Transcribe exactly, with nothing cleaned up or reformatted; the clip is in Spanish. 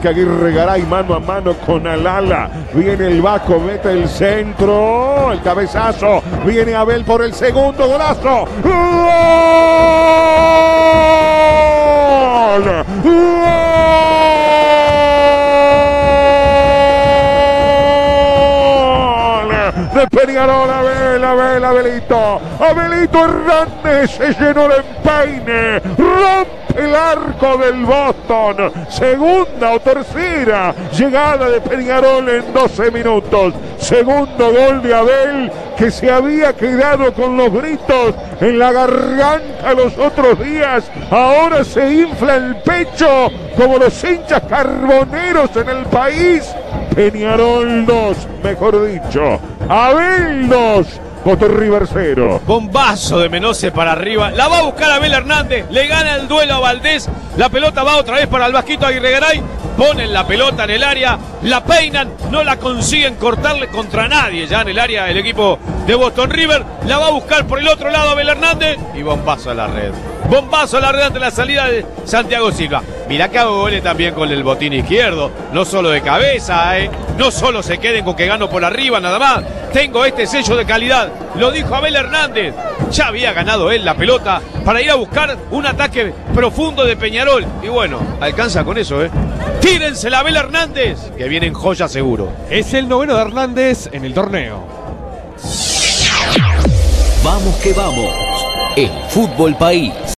que Aguirre Garay mano a mano con Alala. Viene el Vasco, mete el centro, el cabezazo. Viene Abel por el segundo golazo. ¡Gol! ¡Gol! De Peñarol, Abel, Abel, Abelito. Abelito Hernández se llenó de empeine. Rompe el arco del Boston. Segunda o tercera llegada de Peñarol en doce minutos. Segundo gol de Abel, que se había quedado con los gritos en la garganta los otros días. Ahora se infla el pecho como los hinchas carboneros en el país. Peñarol dos, mejor dicho. Abel dos, Boston River cero. Bombazo de Menose para arriba. La va a buscar Abel Hernández. Le gana el duelo a Valdés. La pelota va otra vez para el Vasquito Aguirre Garay. Ponen la pelota en el área. La peinan. No la consiguen cortarle contra nadie ya en el área el equipo de Boston River. La va a buscar por el otro lado Abel Hernández. Y bombazo a la red. Bombazo a la red ante la salida de Santiago Silva. Mirá que hago goles también con el botín izquierdo. No solo de cabeza, ¿eh? No solo se queden con que gano por arriba nada más. Tengo este sello de calidad. Lo dijo Abel Hernández. Ya había ganado él la pelota para ir a buscar un ataque profundo de Peñarol. Y bueno, alcanza con eso, ¿eh? Tírense la Abel Hernández, que viene en joya seguro. Es el noveno de Hernández en el torneo. Vamos que vamos. El Fútbol País.